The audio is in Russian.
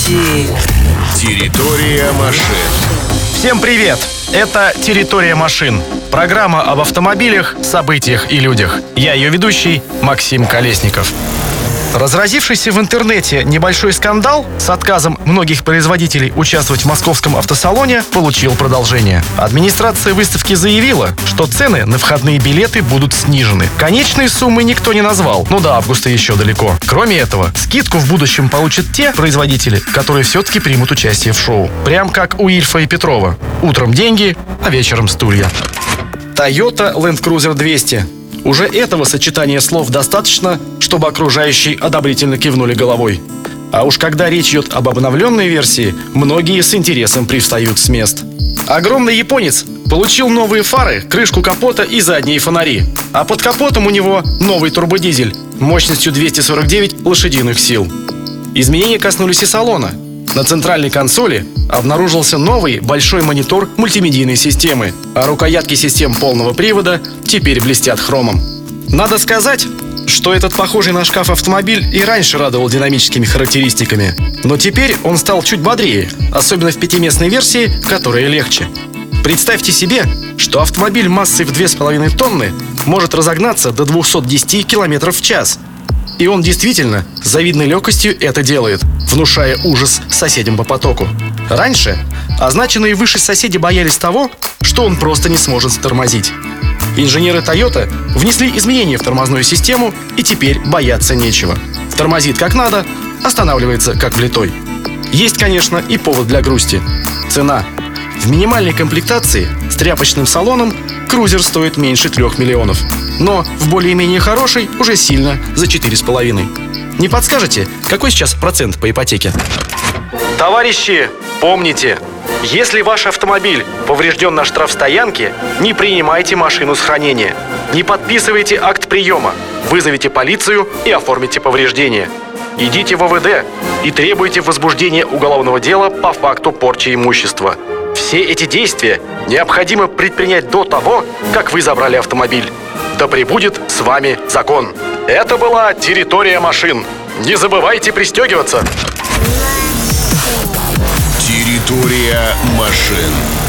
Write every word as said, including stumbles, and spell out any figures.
Такси. Территория машин. Всем привет! Это «Территория машин». Программа об автомобилях, событиях и людях. Я ее ведущий Максим Колесников. Разразившийся в интернете небольшой скандал с отказом многих производителей участвовать в московском автосалоне получил продолжение. Администрация выставки заявила, что цены на входные билеты будут снижены. Конечные суммы никто не назвал, но до августа еще далеко. Кроме этого, скидку в будущем получат те производители, которые все-таки примут участие в шоу. Прям как у Ильфа и Петрова. Утром деньги, а вечером стулья. Toyota Land Cruiser двести. Уже этого сочетания слов достаточно, чтобы окружающие одобрительно кивнули головой. А уж когда речь идет об обновленной версии, многие с интересом привстают с мест. Огромный японец получил новые фары, крышку капота и задние фонари. А под капотом у него новый турбодизель мощностью двести сорок девять лошадиных сил. Изменения коснулись и салона. На центральной консоли обнаружился новый большой монитор мультимедийной системы, а рукоятки систем полного привода теперь блестят хромом. Надо сказать, что этот похожий на шкаф автомобиль и раньше радовал динамическими характеристиками, но теперь он стал чуть бодрее, особенно в пятиместной версии, которая легче. Представьте себе, что автомобиль массой в две с половиной тонны может разогнаться до двухсот десяти километров в час. И он действительно с завидной легкостью это делает, внушая ужас соседям по потоку. Раньше означенные выше соседи боялись того, что он просто не сможет затормозить. Инженеры Toyota внесли изменения в тормозную систему, и теперь бояться нечего. Тормозит как надо, останавливается как влитой. Есть, конечно, и повод для грусти. Цена. В минимальной комплектации с тряпочным салоном крузер стоит меньше трех миллионов. Но в более-менее хорошей уже сильно за четыре с половиной. Не подскажете, какой сейчас процент по ипотеке? Товарищи, помните, если ваш автомобиль поврежден на штрафстоянке, не принимайте машину с хранения. Не подписывайте акт приема, вызовите полицию и оформите повреждение. Идите в ОВД и требуйте возбуждения уголовного дела по факту порчи имущества. Все эти действия необходимо предпринять до того, как вы забрали автомобиль. Да пребудет с вами закон. Это была «Территория машин». Не забывайте пристегиваться. Территория машин.